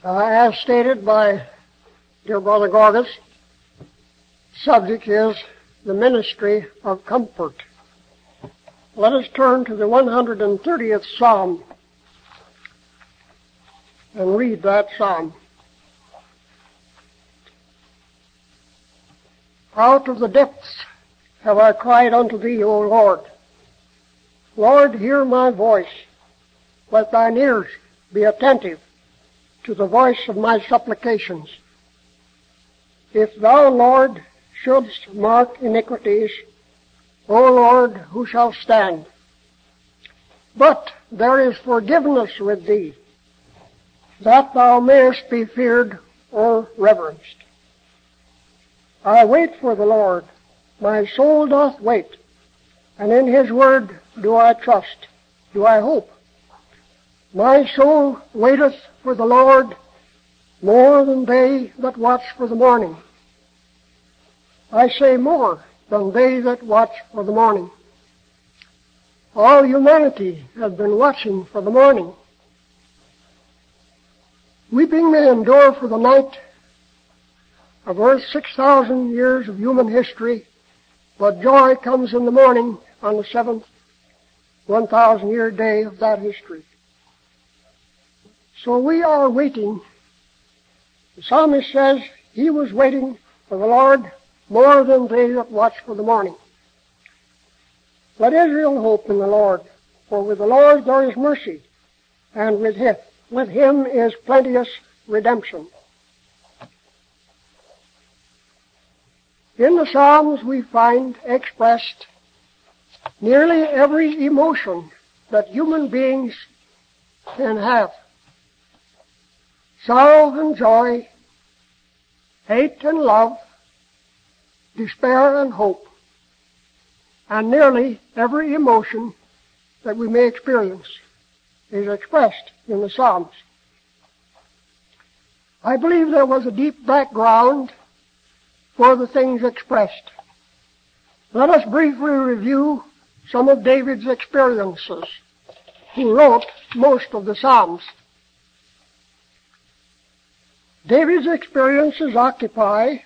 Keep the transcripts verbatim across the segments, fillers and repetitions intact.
Uh, as stated by dear Brother Gorgas, subject is the ministry of comfort. Let us turn to the one hundred thirtieth Psalm and read that Psalm. Out of the depths have I cried unto thee, O Lord. Lord, hear my voice. Let thine ears be attentive to the voice of my supplications. If thou, Lord, shouldst mark iniquities, O Lord, who shall stand? But there is forgiveness with thee, that thou mayest be feared or reverenced. I wait for the Lord, my soul doth wait, and in his word do I trust, do I hope. My soul waiteth for the Lord more than they that watch for the morning. I say more than they that watch for the morning. All humanity has been watching for the morning. Weeping may endure for the night of Earth's six thousand years of human history, but joy comes in the morning on the seventh one thousand year day of that history. So we are waiting. The psalmist says he was waiting for the Lord more than they that watch for the morning. Let Israel hope in the Lord, for with the Lord there is mercy, and with him, with him is plenteous redemption. In the Psalms we find expressed nearly every emotion that human beings can have. Sorrow and joy, hate and love, despair and hope, and nearly every emotion that we may experience is expressed in the Psalms. I believe there was a deep background for the things expressed. Let us briefly review some of David's experiences, who wrote most of the Psalms. David's experiences occupy,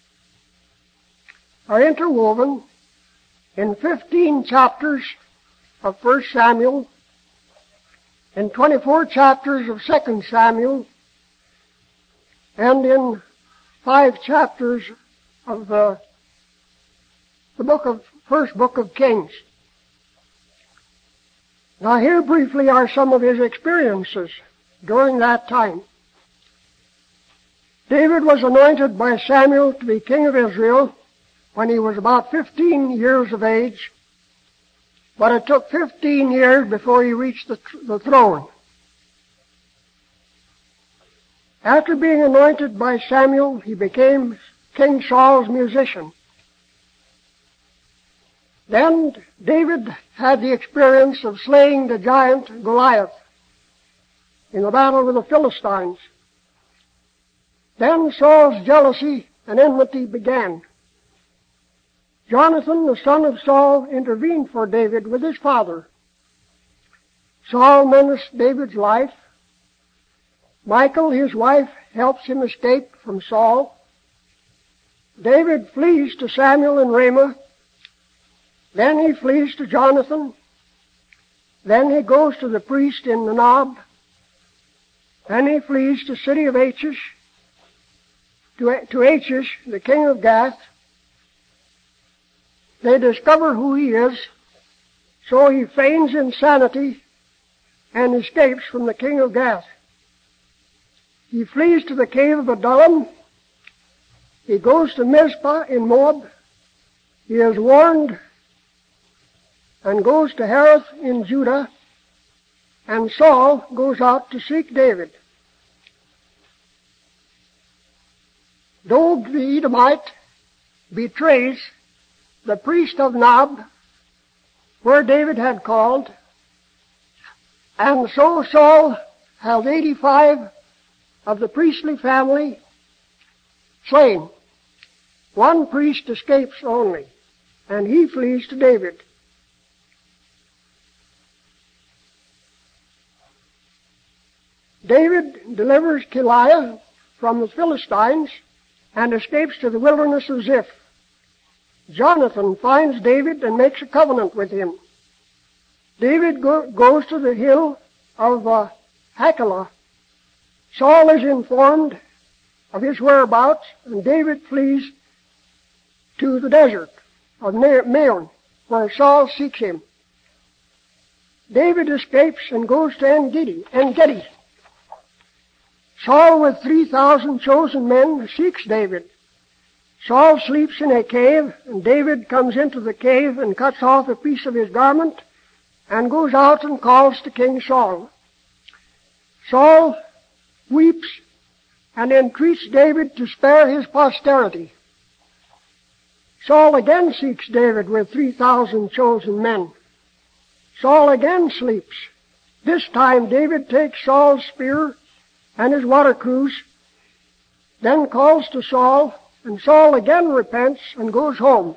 are interwoven in fifteen chapters of First Samuel, in twenty-four chapters of Second Samuel, and in five chapters of the, the book of, first book of Kings. Now here briefly are some of his experiences during that time. David was anointed by Samuel to be king of Israel when he was about fifteen years of age, but it took fifteen years before he reached the, the throne. After being anointed by Samuel, he became King Saul's musician. Then David had the experience of slaying the giant Goliath in the battle with the Philistines. Then Saul's jealousy and enmity began. Jonathan, the son of Saul, intervened for David with his father. Saul menaced David's life. Michal, his wife, helps him escape from Saul. David flees to Samuel in Ramah. Then he flees to Jonathan. Then he goes to the priest in Nob. Then he flees to the city of Achish. To, to Achish, the king of Gath. They discover who he is, so he feigns insanity and escapes from the king of Gath. He flees to the cave of Adullam. He goes to Mizpah in Moab. He is warned and goes to Hareth in Judah, and Saul goes out to seek David. Doeg the Edomite betrays the priest of Nob, where David had called, and so Saul has eighty-five of the priestly family slain. One priest escapes only, and he flees to David. David delivers Keilah from the Philistines and escapes to the wilderness of Ziph. Jonathan finds David and makes a covenant with him. David go, goes to the hill of uh, Hachilah. Saul is informed of his whereabouts, and David flees to the desert of Maon, where Saul seeks him. David escapes and goes to En-Gedi. En-Gedi. Saul, with three thousand chosen men, seeks David. Saul sleeps in a cave, and David comes into the cave and cuts off a piece of his garment and goes out and calls to King Saul. Saul weeps and entreats David to spare his posterity. Saul again seeks David with three thousand chosen men. Saul again sleeps. This time David takes Saul's spear and his water cruse, then calls to Saul, and Saul again repents and goes home.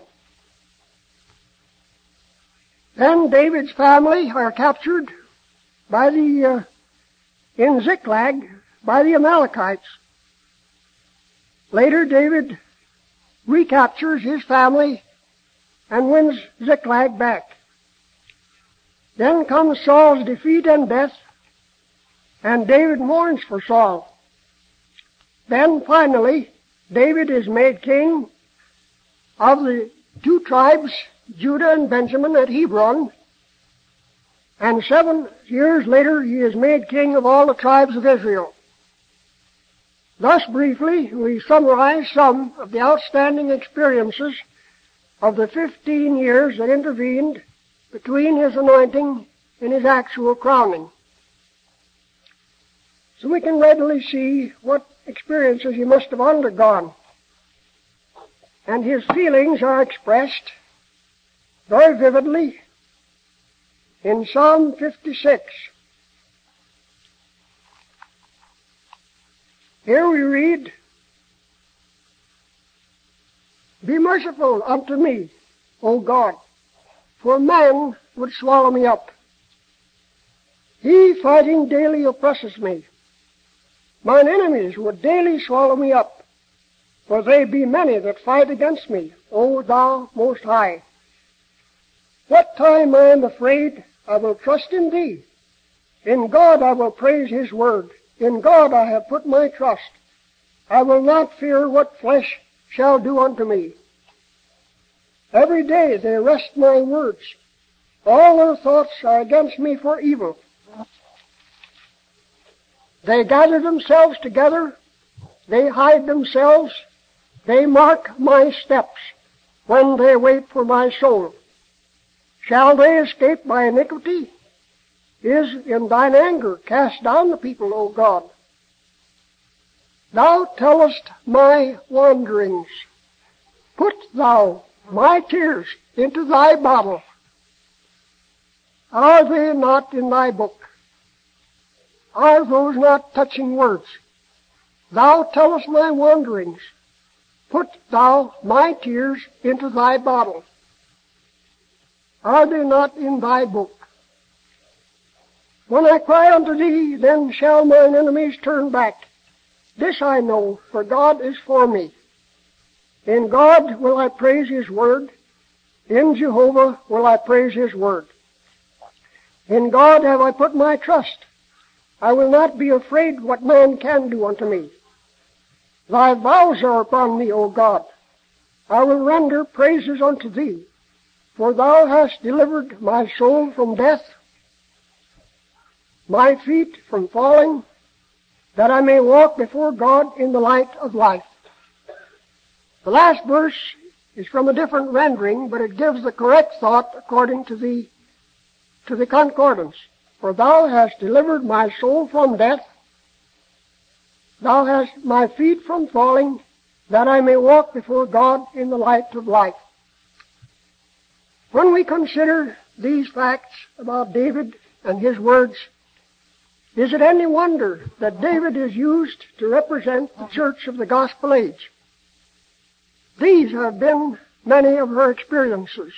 Then David's family are captured by the, uh, in Ziklag by the Amalekites. Later David recaptures his family and wins Ziklag back. Then comes Saul's defeat and death, and David mourns for Saul. Then finally, David is made king of the two tribes, Judah and Benjamin, at Hebron, and seven years later he is made king of all the tribes of Israel. Thus briefly we summarize some of the outstanding experiences of the fifteen years that intervened between his anointing and his actual crowning. So we can readily see what experiences he must have undergone. And his feelings are expressed very vividly in Psalm fifty-six. Here we read, "Be merciful unto me, O God, for man would swallow me up. He fighting daily oppresses me. Mine enemies would daily swallow me up, for they be many that fight against me, O thou most high. What time I am afraid, I will trust in thee. In God I will praise his word. In God I have put my trust. I will not fear what flesh shall do unto me. Every day they wrest my words. All their thoughts are against me for evil. They gather themselves together. They hide themselves. They mark my steps when they wait for my soul. Shall they escape by iniquity? Is in thine anger cast down the people, O God. Thou tellest my wanderings. Put thou my tears into thy bottle. Are they not in thy book? Are those not touching words? Thou tellest my wanderings. Put thou my tears into thy bottle. Are they not in thy book? When I cry unto thee, then shall mine enemies turn back. This I know, for God is for me. In God will I praise his word. In Jehovah will I praise his word. In God have I put my trust. I will not be afraid what man can do unto me. Thy vows are upon me, O God. I will render praises unto thee, for thou hast delivered my soul from death, my feet from falling, that I may walk before God in the light of life. The last verse is from a different rendering, but it gives the correct thought according to the, to the concordance. For thou hast delivered my soul from death, thou hast my feet from falling, that I may walk before God in the light of life. When we consider these facts about David and his words, is it any wonder that David is used to represent the church of the gospel age? These have been many of her experiences.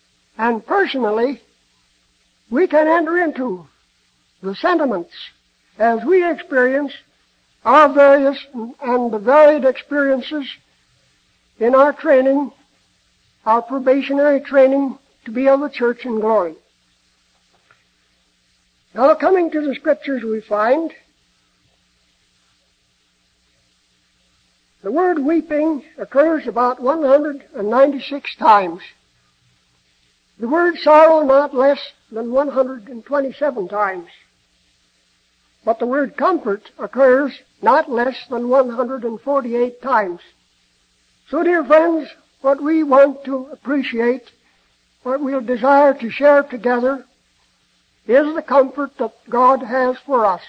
And personally, we can enter into the sentiments as we experience our various and the varied experiences in our training, our probationary training to be of the church in glory. Now, coming to the Scriptures, we find the word weeping occurs about one hundred ninety-six times. The word sorrow not less than one hundred twenty-seven times. But the word comfort occurs not less than one hundred forty-eight times. So, dear friends, what we want to appreciate, what we'll desire to share together, is the comfort that God has for us.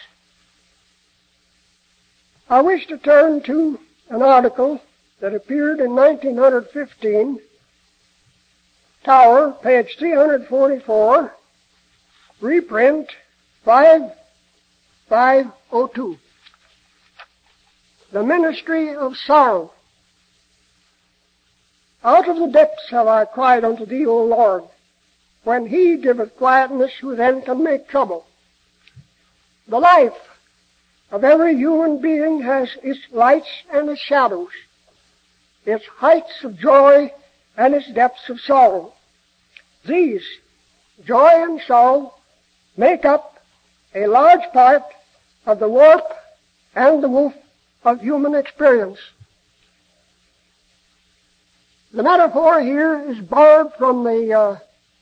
I wish to turn to an article that appeared in nineteen fifteen, Tower, page three forty-four, reprint five five oh two. The Ministry of Sorrow. Out of the depths have I cried unto thee, O Lord. When he giveth quietness, who then can make trouble? The life of every human being has its lights and its shadows, its heights of joy and its depths of sorrow. These, joy and sorrow, make up a large part of the warp and the woof of human experience. The metaphor here is borrowed from the uh,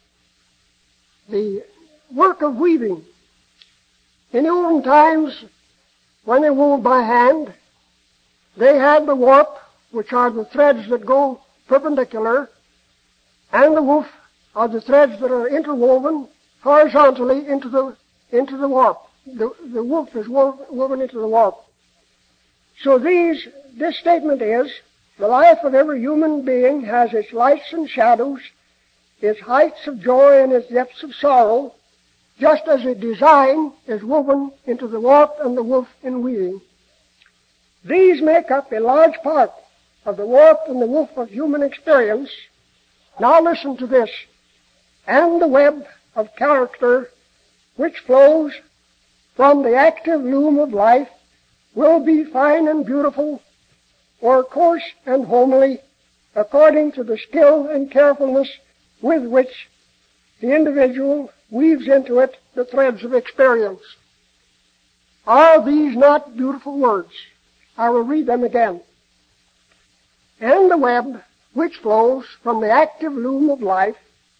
the work of weaving. In the olden times, when they wove by hand, they had the warp, which are the threads that go perpendicular, and the woof are the threads that are interwoven horizontally into the into the warp. The, the woof is wo- woven into the warp. So these, this statement is, the life of every human being has its lights and shadows, its heights of joy and its depths of sorrow, just as a design is woven into the warp and the woof in weaving. These make up a large part of the warp and the woof of human experience. Now listen to this. And the web of character which flows from the active loom of life will be fine and beautiful, or coarse and homely, according to the skill and carefulness with which the individual weaves into it the threads of experience. Are these not beautiful words? I will read them again. And the web which flows from the active loom of life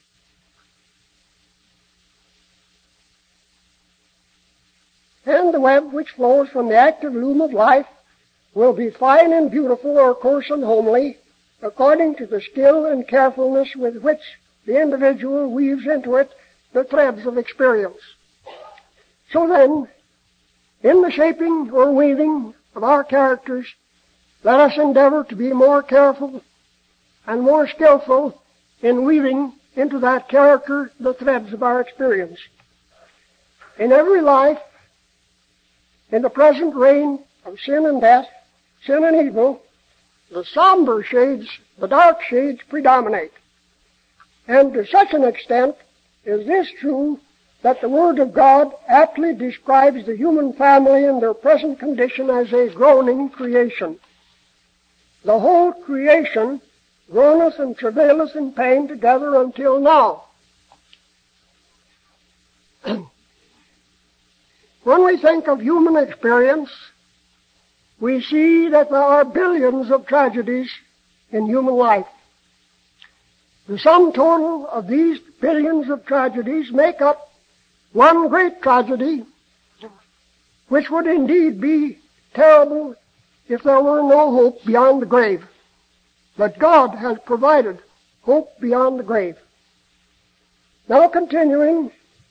and the web which flows from the active loom of life will be fine and beautiful or coarse and homely, according to the skill and carefulness with which the individual weaves into it the threads of experience. So then, in the shaping or weaving of our characters, let us endeavor to be more careful and more skillful in weaving into that character the threads of our experience. In every life, in the present reign of sin and death, sin and evil, the somber shades, the dark shades predominate. And to such an extent is this true that the Word of God aptly describes the human family in their present condition as a groaning creation. The whole creation groaneth and travaileth in pain together until now. When we think of human experience, we see that there are billions of tragedies in human life. The sum total of these billions of tragedies make up one great tragedy, which would indeed be terrible if there were no hope beyond the grave. But God has provided hope beyond the grave. Now continuing,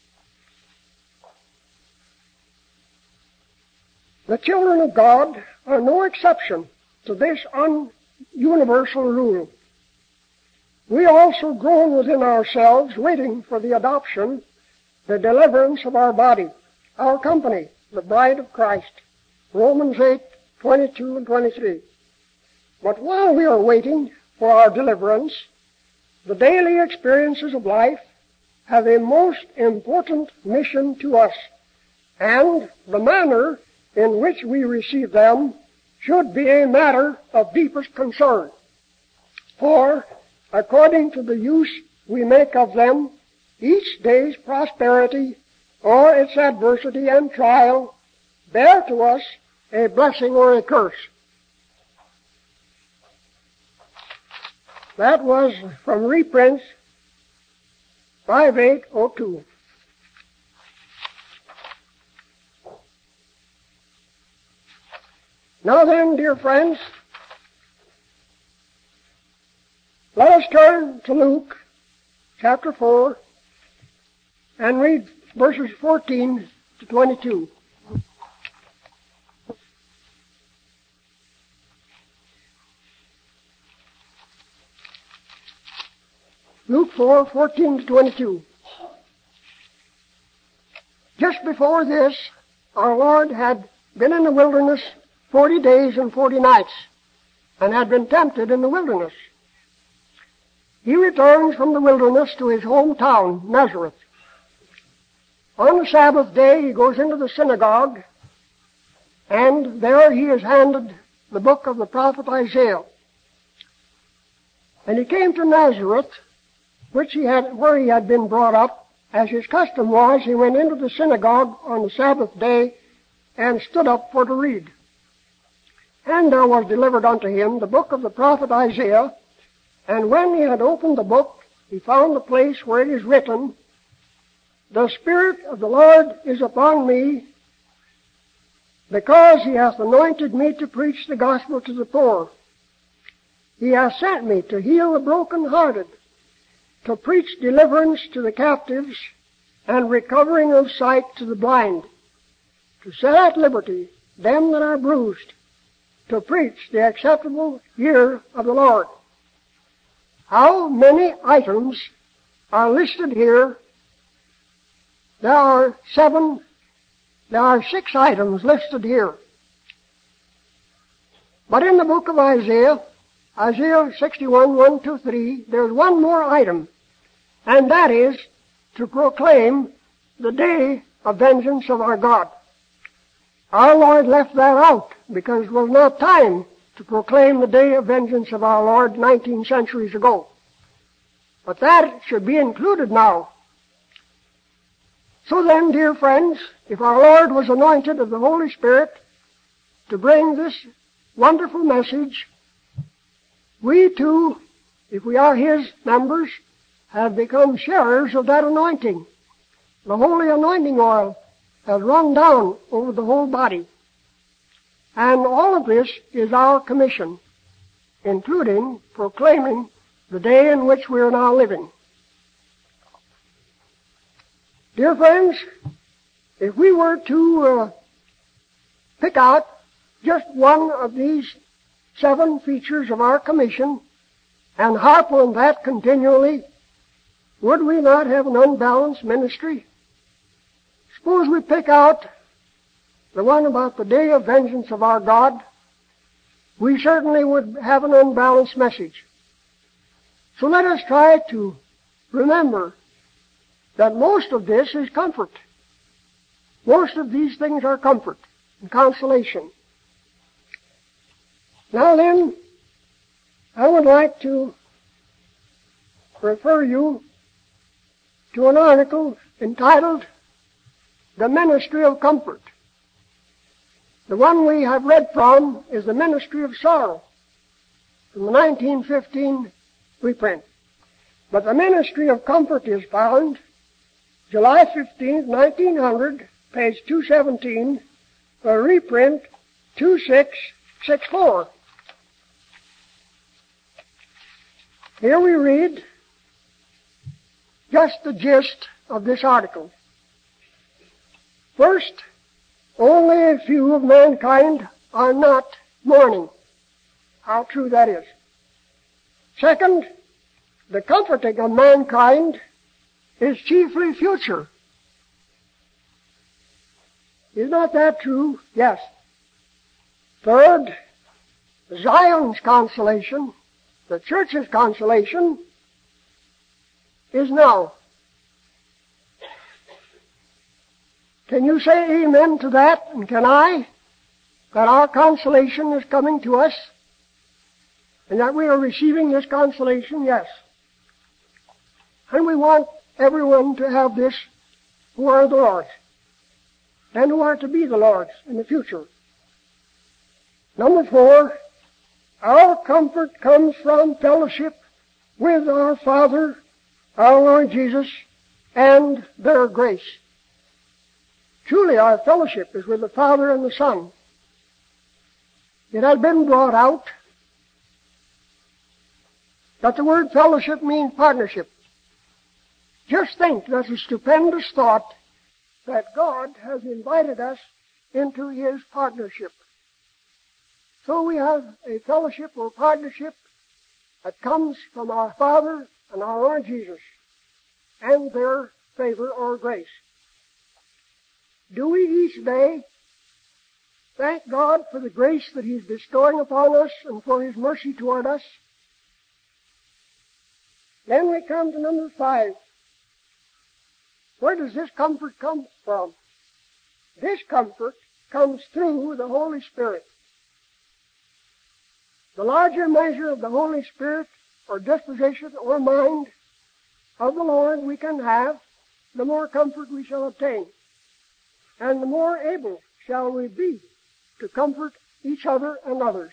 the children of God are no exception to this un-universal rule. We also groan within ourselves, waiting for the adoption, the deliverance of our body, our company, the bride of Christ. Romans eight, twenty-two and twenty-three. But while we are waiting for our deliverance, the daily experiences of life have a most important mission to us, and the manner in which we receive them should be a matter of deepest concern. For, according to the use we make of them, each day's prosperity or its adversity and trial bear to us a blessing or a curse. That was from reprints five eight oh two. Now then, dear friends, let us turn to Luke chapter four and read verses fourteen to twenty-two. Luke four, fourteen to twenty-two. Just before this, our Lord had been in the wilderness forty days and forty nights, and had been tempted in the wilderness. He returns from the wilderness to his hometown, Nazareth. On the Sabbath day, he goes into the synagogue, and there he is handed the book of the prophet Isaiah. And he came to Nazareth, which he had, where he had been brought up. As his custom was, he went into the synagogue on the Sabbath day and stood up for to read. And there was delivered unto him the book of the prophet Isaiah. And when he had opened the book, he found the place where it is written, The Spirit of the Lord is upon me, because he hath anointed me to preach the gospel to the poor. He hath sent me to heal the brokenhearted, to preach deliverance to the captives, and recovering of sight to the blind, to set at liberty them that are bruised, to preach the acceptable year of the Lord. How many items are listed here? There are seven, there are six items listed here. But in the book of Isaiah, Isaiah sixty-one, one, two, three, there's one more item, and that is to proclaim the day of vengeance of our God. Our Lord left that out because it was not time to proclaim the day of vengeance of our Lord nineteen centuries ago. But that should be included now. So then, dear friends, if our Lord was anointed of the Holy Spirit to bring this wonderful message, we too, if we are His members, have become sharers of that anointing. The holy anointing oil has run down over the whole body. And all of this is our commission, including proclaiming the day in which we are now living. Dear friends, if we were to uh, pick out just one of these seven features of our commission and harp on that continually, would we not have an unbalanced ministry? Suppose we pick out the one about the day of vengeance of our God, we certainly would have an unbalanced message. So let us try to remember that most of this is comfort. Most of these things are comfort and consolation. Now then, I would like to refer you to an article entitled The Ministry of Comfort. The one we have read from is The Ministry of Sorrow, from the nineteen fifteen reprint. But The Ministry of Comfort is found July fifteenth, nineteen hundred, page two seventeen, a reprint two six six four. Here we read just the gist of this article. First, only a few of mankind are not mourning. How true that is. Second, the comforting of mankind is chiefly future. Is not that true? Yes. Third, Zion's consolation, the church's consolation, is now. Can you say amen to that? And can I? That our consolation is coming to us? And that we are receiving this consolation? Yes. And we want everyone to have this who are the Lord's, and who are to be the Lord's in the future. Number four, our comfort comes from fellowship with our Father, our Lord Jesus, and their grace. Truly, our fellowship is with the Father and the Son. It has been brought out that the word fellowship means partnership. Just think, that's a stupendous thought, that God has invited us into His partnership. So we have a fellowship or partnership that comes from our Father and our Lord Jesus and their favor or grace. Do we each day thank God for the grace that He's bestowing upon us and for His mercy toward us? Then we come to number five. Where does this comfort come from? This comfort comes through the Holy Spirit. The larger measure of the Holy Spirit or disposition or mind of the Lord we can have, the more comfort we shall obtain. And the more able shall we be to comfort each other and others.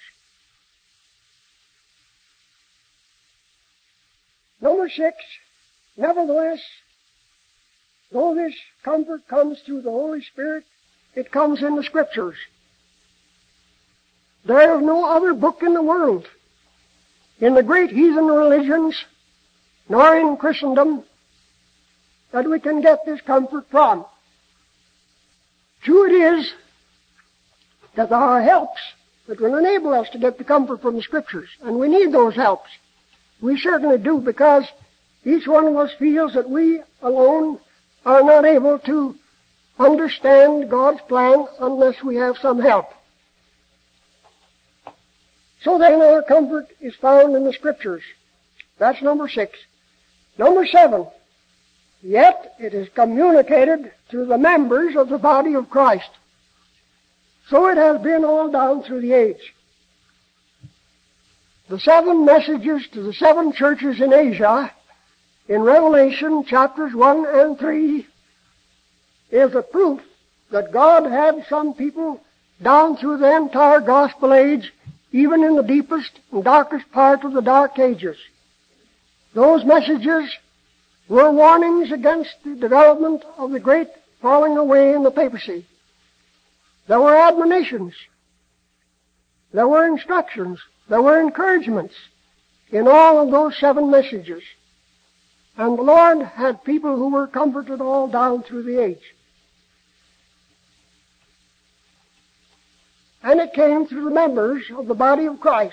Number six, nevertheless, though this comfort comes through the Holy Spirit, it comes in the Scriptures. There is no other book in the world, in the great heathen religions, nor in Christendom, that we can get this comfort from. True it is that there are helps that will enable us to get the comfort from the Scriptures, and we need those helps. We certainly do, because each one of us feels that we alone are not able to understand God's plan unless we have some help. So then our comfort is found in the Scriptures. That's number six. Number seven, yet it is communicated through the members of the body of Christ. So it has been all down through the age. The seven messages to the seven churches in Asia in Revelation chapters one and three is a proof that God had some people down through the entire gospel age, even in the deepest and darkest part of the dark ages. Those messages were warnings against the development of the great falling away in the papacy. There were admonitions. There were instructions. There were encouragements in all of those seven messages. And the Lord had people who were comforted all down through the age. And it came through the members of the body of Christ.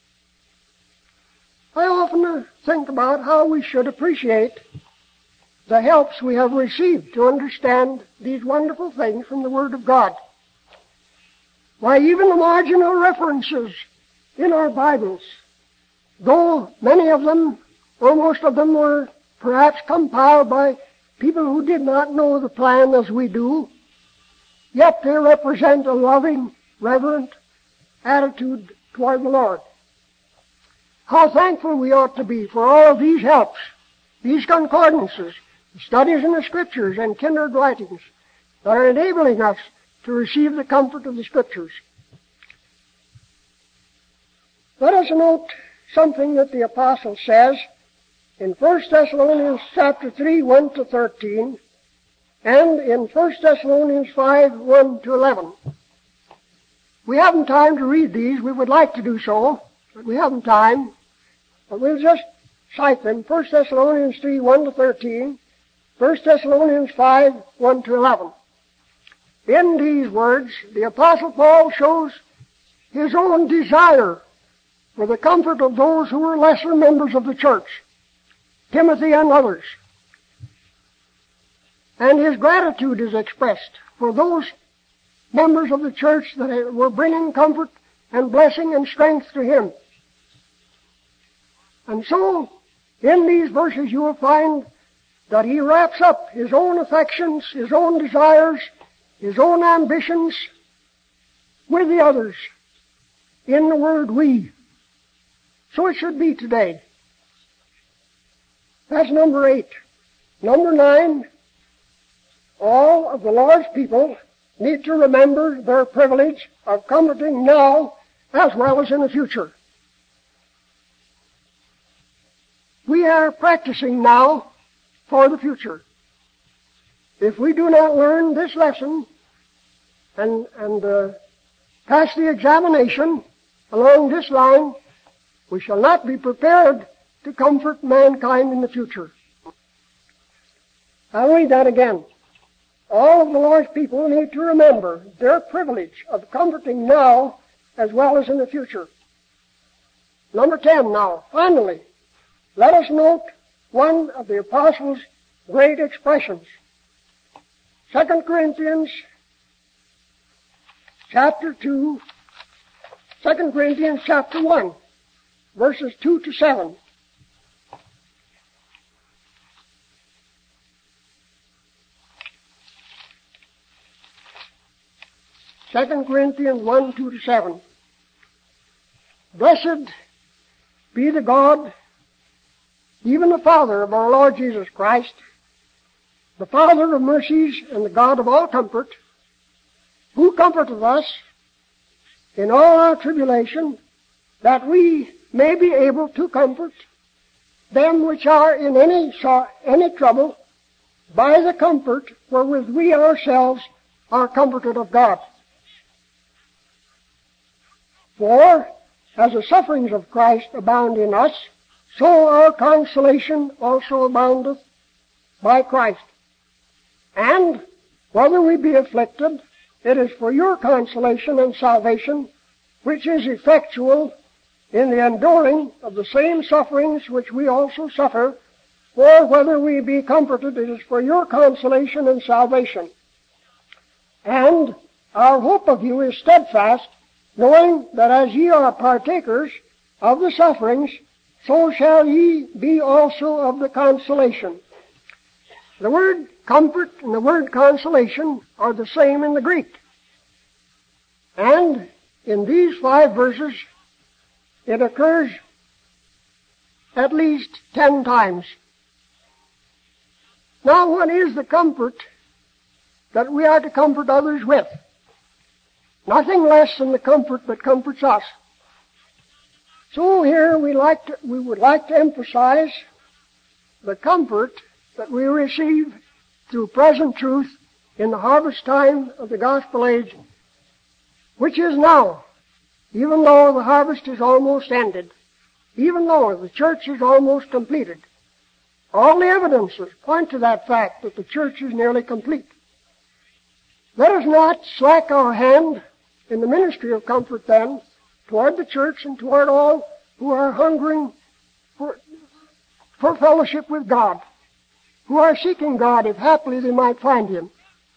I often think about how we should appreciate the helps we have received to understand these wonderful things from the Word of God. Why, even the marginal references in our Bibles, though many of them, or most of them, were perhaps compiled by people who did not know the plan as we do, yet they represent a loving, reverent attitude toward the Lord. How thankful we ought to be for all of these helps, these concordances, studies in the Scriptures and kindred writings that are enabling us to receive the comfort of the Scriptures. Let us note something that the Apostle says in First Thessalonians chapter three, one to thirteen, and in First Thessalonians five, one to eleven. We haven't time to read these. We would like to do so, but we haven't time. But we'll just cite them. First Thessalonians three, one to thirteen, First Thessalonians five, one to eleven. In these words, the Apostle Paul shows his own desire for the comfort of those who were lesser members of the church, Timothy and others. And his gratitude is expressed for those members of the church that were bringing comfort and blessing and strength to him. And so, in these verses you will find that he wraps up his own affections, his own desires, his own ambitions with the others in the word we. So it should be today. That's number eight. Number nine, all of the Lord's people need to remember their privilege of comforting now as well as in the future. We are practicing now for the future. If we do not learn this lesson and, and uh, pass the examination along this line, we shall not be prepared to comfort mankind in the future. I'll read that again. All of the Lord's people need to remember their privilege of comforting now as well as in the future. Number ten now, finally, let us note one of the Apostles' great expressions. Second Corinthians chapter two, Second Corinthians chapter one, verses two to seven. Second Corinthians one, two to seven. Blessed be the God, even the Father of our Lord Jesus Christ, the Father of mercies and the God of all comfort, who comforteth us in all our tribulation, that we may be able to comfort them which are in any so- any trouble by the comfort wherewith we ourselves are comforted of God. For as the sufferings of Christ abound in us, so our consolation also aboundeth by Christ. And whether we be afflicted, it is for your consolation and salvation, which is effectual in the enduring of the same sufferings which we also suffer. For whether we be comforted, it is for your consolation and salvation. And our hope of you is steadfast, knowing that as ye are partakers of the sufferings, so shall ye be also of the consolation. The word comfort and the word consolation are the same in the Greek. And in these five verses, it occurs at least ten times. Now, what is the comfort that we are to comfort others with? Nothing less than the comfort that comforts us. So here we like to, we would like to emphasize the comfort that we receive through present truth in the harvest time of the gospel age, which is now, even though the harvest is almost ended, even though the church is almost completed. All the evidences point to that fact that the church is nearly complete. Let us not slack our hand in the ministry of comfort then toward the church and toward all who are hungering for, for fellowship with God, who are seeking God if haply they might find Him.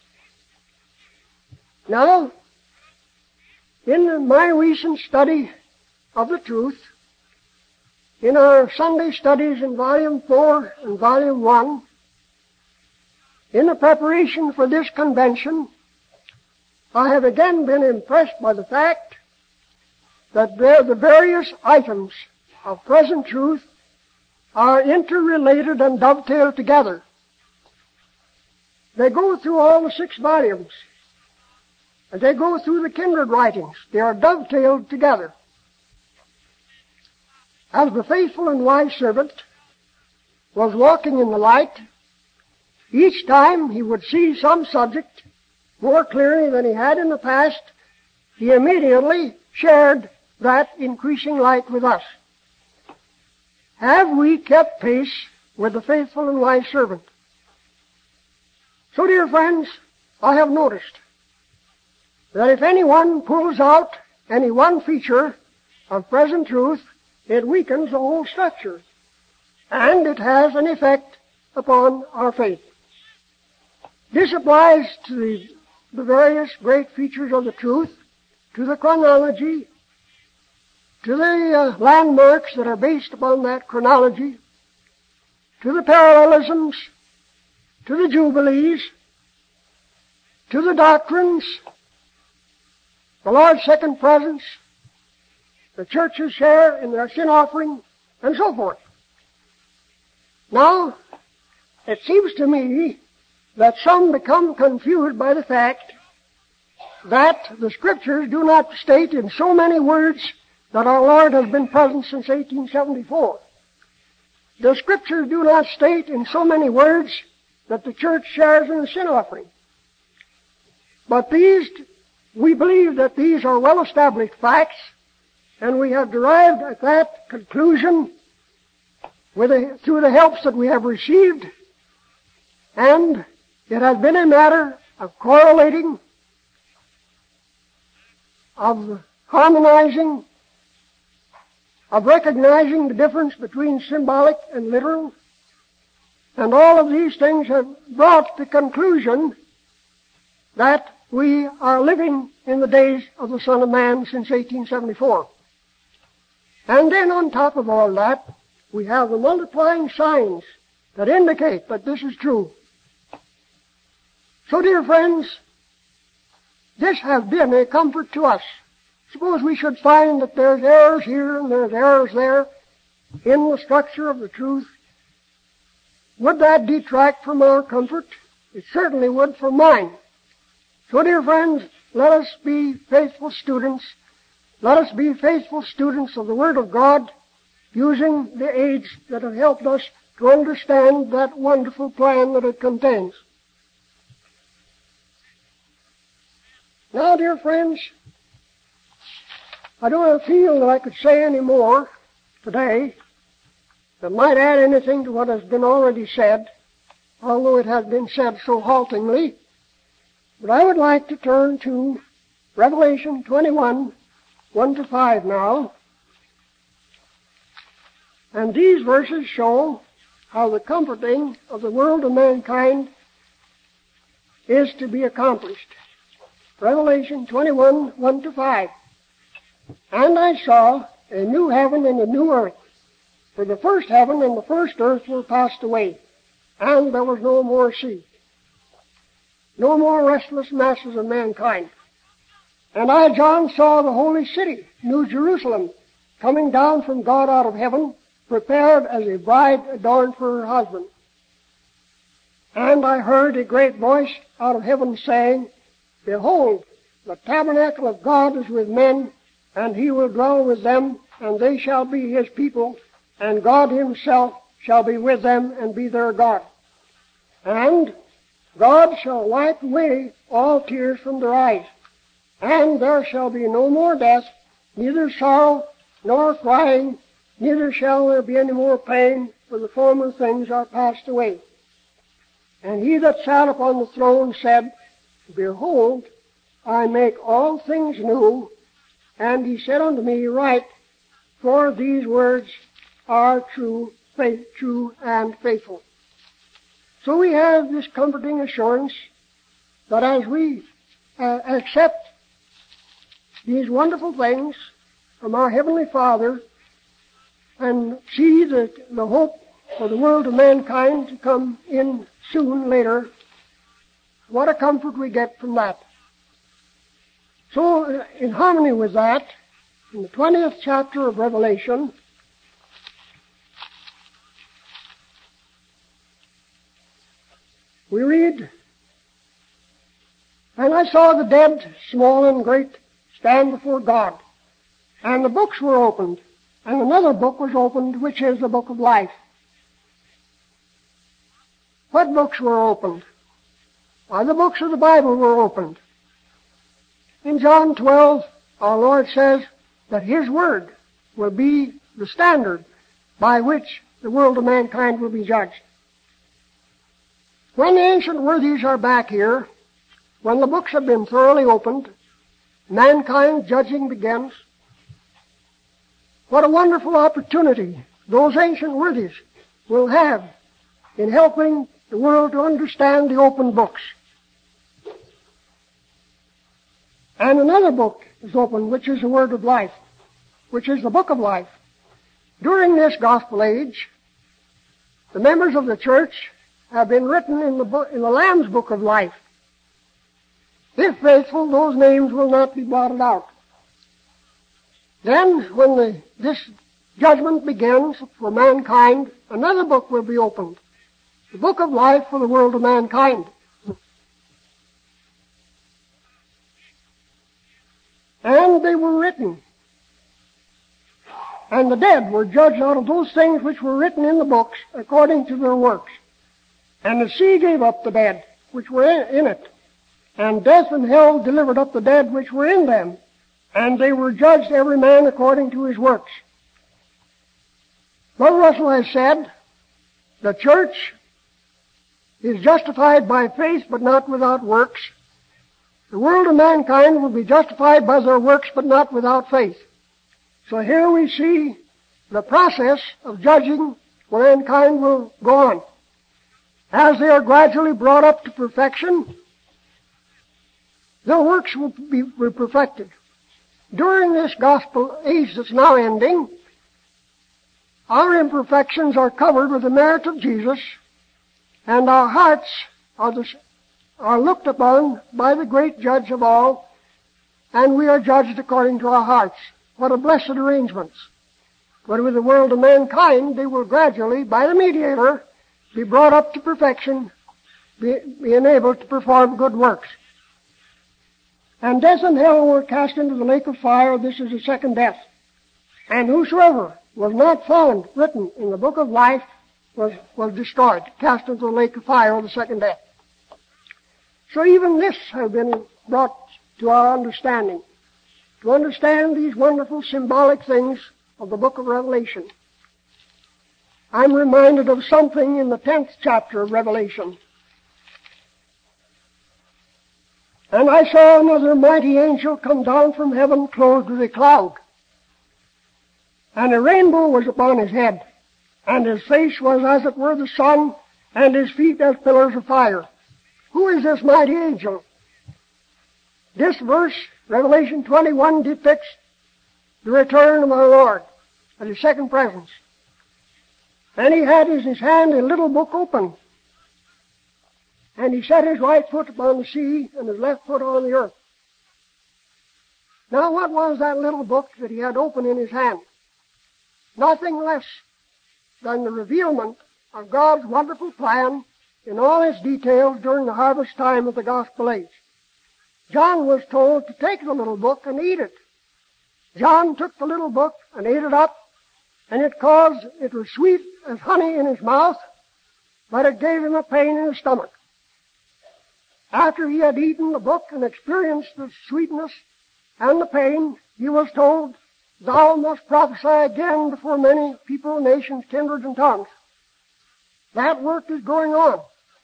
Now, in my recent study of the truth, in our Sunday studies in Volume four and Volume one, in the preparation for this convention, I have again been impressed by the fact that the various items of present truth are interrelated and dovetailed together. They go through all the six volumes, and they go through the kindred writings. They are dovetailed together. As the faithful and wise servant was walking in the light, each time he would see some subject more clearly than he had in the past, he immediately shared that increasing light with us. Have we kept pace with the faithful and wise servant? So, dear friends, I have noticed that if anyone pulls out any one feature of present truth, it weakens the whole structure, and it has an effect upon our faith. This applies to the, the various great features of the truth, to the chronology, to the uh, landmarks that are based upon that chronology, to the parallelisms, to the jubilees, to the doctrines, the Lord's second presence, the church's share in their sin offering, and so forth. Now, it seems to me that some become confused by the fact that the Scriptures do not state in so many words that our Lord has been present since eighteen seventy-four. The Scriptures do not state in so many words that the church shares in the sin offering. But these, we believe that these are well-established facts, and we have derived at that conclusion with a, through the helps that we have received, and it has been a matter of correlating, of harmonizing, of recognizing the difference between symbolic and literal, and all of these things have brought the conclusion that we are living in the days of the Son of Man since eighteen seventy-four. And then on top of all that, we have the multiplying signs that indicate that this is true. So, dear friends, this has been a comfort to us. Suppose we should find that there's errors here and there's errors there in the structure of the truth. Would that detract from our comfort? It certainly would from mine. So, dear friends, let us be faithful students. Let us be faithful students of the Word of God, using the aids that have helped us to understand that wonderful plan that it contains. Now, dear friends, I don't feel that I could say any more today that might add anything to what has been already said, although it has been said so haltingly. But I would like to turn to Revelation twenty-one, one to five now. And these verses show how the comforting of the world of mankind is to be accomplished. Revelation twenty-one, one to five. And I saw a new heaven and a new earth, for the first heaven and the first earth were passed away, and there was no more sea. No more restless masses of mankind. And I, John, saw the holy city, New Jerusalem, coming down from God out of heaven, prepared as a bride adorned for her husband. And I heard a great voice out of heaven saying, Behold, the tabernacle of God is with men, and he will dwell with them, and they shall be his people, and God himself shall be with them and be their God. And God shall wipe away all tears from their eyes, and there shall be no more death, neither sorrow nor crying, neither shall there be any more pain, for the former things are passed away. And he that sat upon the throne said, Behold, I make all things new. And he said unto me, Write, for these words are true, faith, true and faithful. So we have this comforting assurance that as we uh, accept these wonderful things from our Heavenly Father and see the, the hope for the world of mankind to come in soon later, what a comfort we get from that. So, in harmony with that, in the twentieth chapter of Revelation, we read, And I saw the dead, small and great, stand before God, and the books were opened, and another book was opened, which is the book of life. What books were opened? Why, the books of the Bible were opened. In John twelve, our Lord says that His Word will be the standard by which the world of mankind will be judged. When the ancient worthies are back here, when the books have been thoroughly opened, mankind's judging begins. What a wonderful opportunity those ancient worthies will have in helping the world to understand the open books. And another book is opened, which is the Word of Life, which is the Book of Life. During this Gospel age, the members of the church have been written in the, book, in the Lamb's Book of Life. If faithful, those names will not be blotted out. Then, when the, this judgment begins for mankind, another book will be opened. The book of life for the world of mankind. And they were written. And the dead were judged out of those things which were written in the books according to their works. And the sea gave up the dead which were in it. And death and hell delivered up the dead which were in them. And they were judged every man according to his works. Brother Russell has said, the church is justified by faith but not without works. The world of mankind will be justified by their works but not without faith. So here we see the process of judging where mankind will go on. As they are gradually brought up to perfection, their works will be perfected. During this gospel age that's now ending, our imperfections are covered with the merit of Jesus, and our hearts are, the, are looked upon by the great judge of all, and we are judged according to our hearts. What a blessed arrangements. But with the world of mankind, they will gradually, by the mediator, be brought up to perfection, be, being able to perform good works. And death and hell were cast into the lake of fire. This is the second death. And whosoever was not found written in the book of life was, was destroyed, cast into the lake of fire, the second death. So even this has been brought to our understanding. To understand these wonderful symbolic things of the book of Revelation. I'm reminded of something in the tenth chapter of Revelation. And I saw another mighty angel come down from heaven clothed with a cloud. And a rainbow was upon his head, and his face was as it were the sun, and his feet as pillars of fire. Who is this mighty angel? This verse, Revelation twenty-one, depicts the return of our Lord at his second presence. And he had in his hand a little book open. And he set his right foot upon the sea and his left foot on the earth. Now what was that little book that he had open in his hand? Nothing less than the revealment of God's wonderful plan in all its details during the harvest time of the gospel age. John was told to take the little book and eat it. John took the little book and ate it up, and it caused, it was sweet as honey in his mouth, but it gave him a pain in his stomach. After he had eaten the book and experienced the sweetness and the pain, he was told, thou must prophesy again before many people, nations, kindreds, and tongues. That work is going on.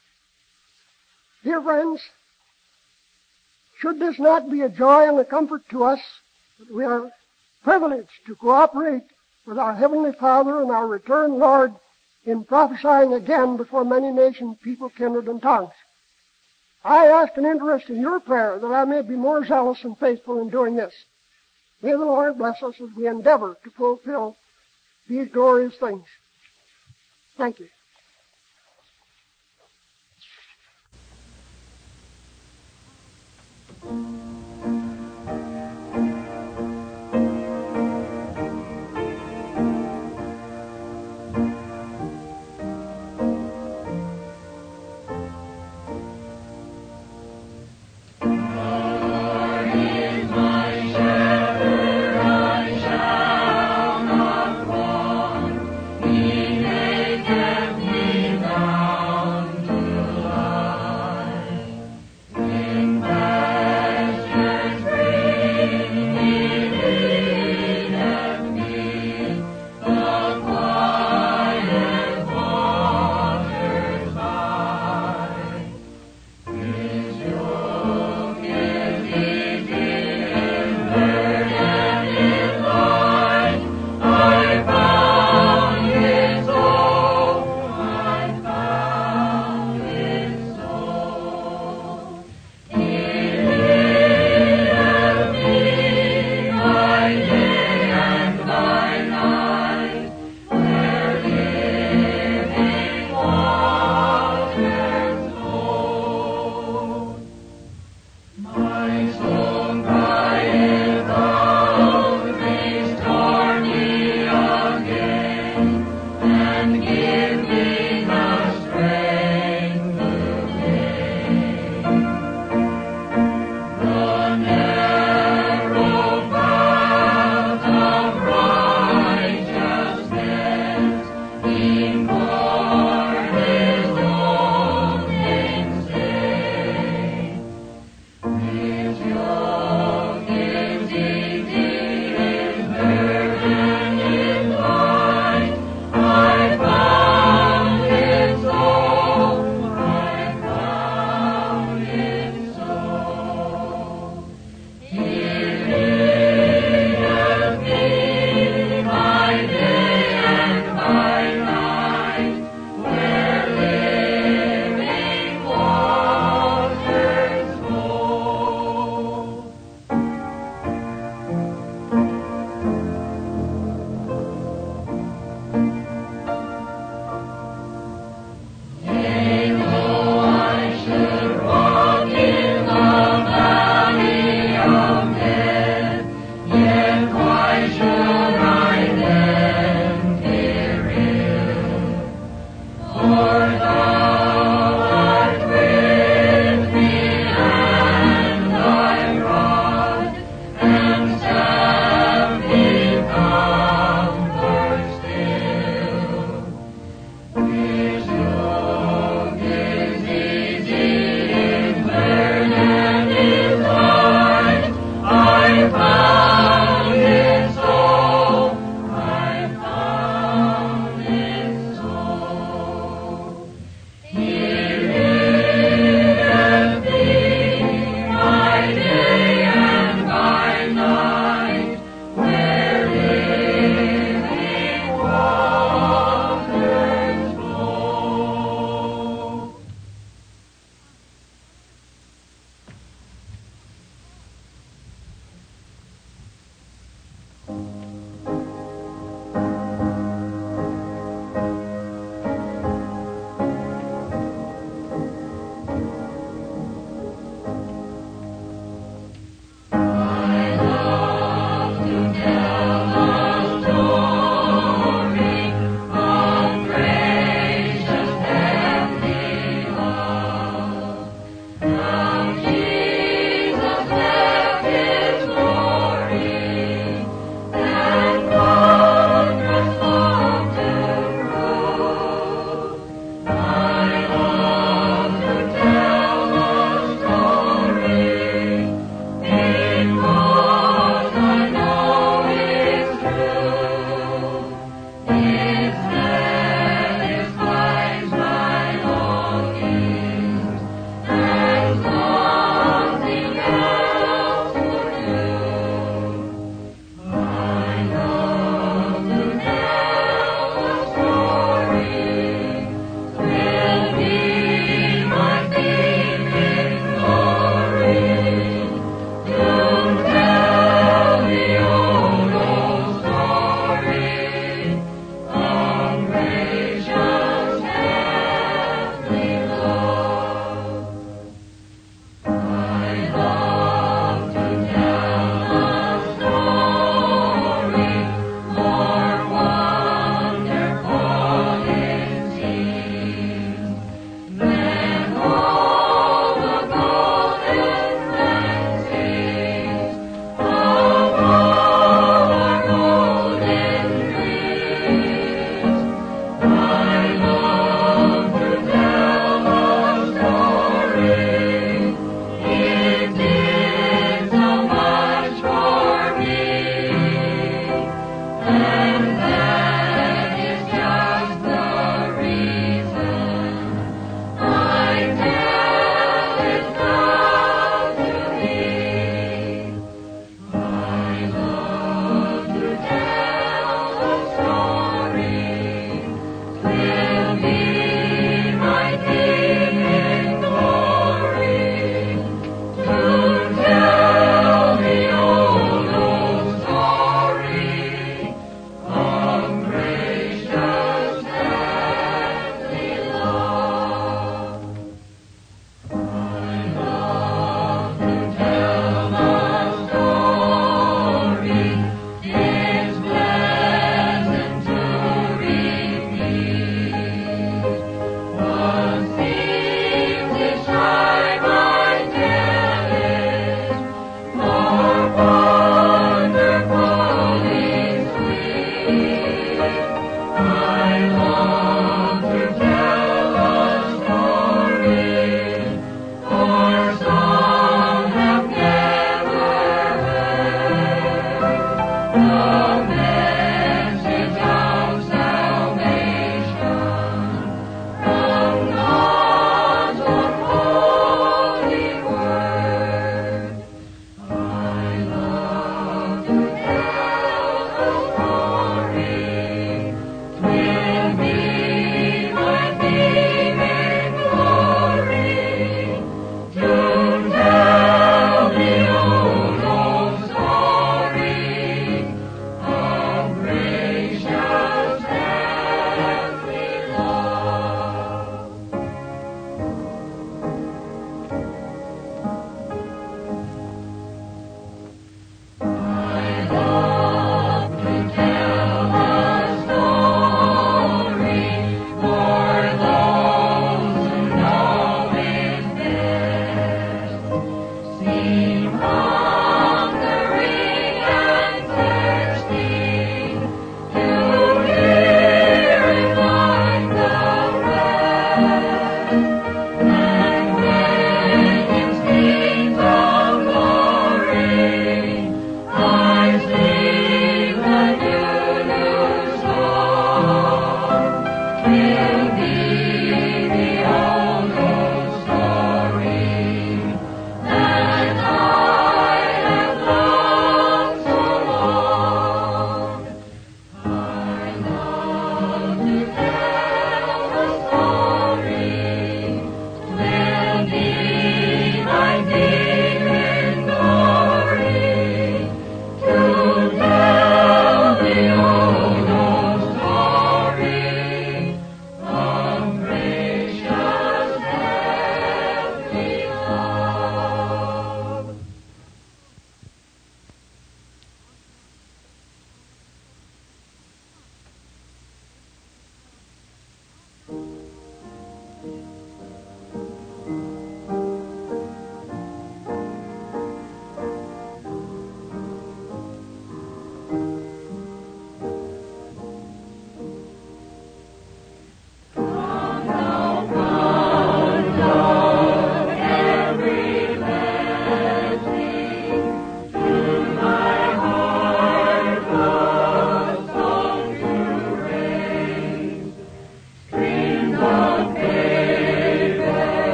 Dear friends, should this not be a joy and a comfort to us that we are privileged to cooperate with our Heavenly Father and our returned Lord in prophesying again before many nations, people, kindred, and tongues? I ask an interest in your prayer that I may be more zealous and faithful in doing this. May the Lord bless us as we endeavor to fulfill these glorious things. Thank you.